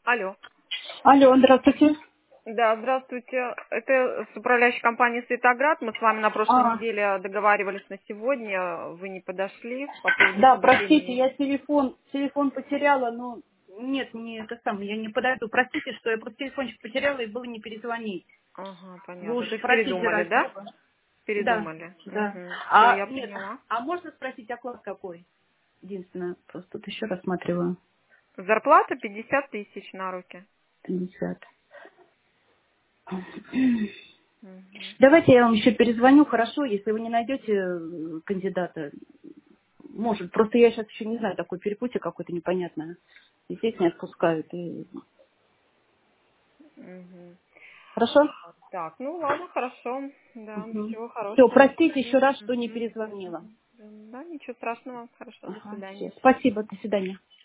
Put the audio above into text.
Алло. Алло, здравствуйте. Да, здравствуйте. Это с управляющей компанией «Светоград». Мы с вами на прошлой А, неделе договаривались на сегодня. Вы не подошли по поводу да, простите, получения. я телефон потеряла, но нет, не это самое, я не подойду. Простите, что я просто телефончик потеряла и было не перезвонить. Ага, Вы понятно. уж То есть простите передумали, ради да? бога. Да, Передумали. да. Все, я Нет, поняла. можно спросить оклад какой? Единственное, просто тут еще рассматриваю. Зарплата 50 тысяч на руки. 50. Мгм. Давайте я вам еще перезвоню, хорошо, если вы не найдете кандидата. Может, просто я сейчас еще не знаю, такой перепутье какое-то непонятное. И здесь не отпускают. Мгм. Хорошо? Так, ну ладно, хорошо. Да, всего Все, хорошего. До простите еще свидания. раз, что не Мгм. перезвонила. Да, ничего страшного. Хорошо, до Ага, все. свидания. Спасибо, до свидания.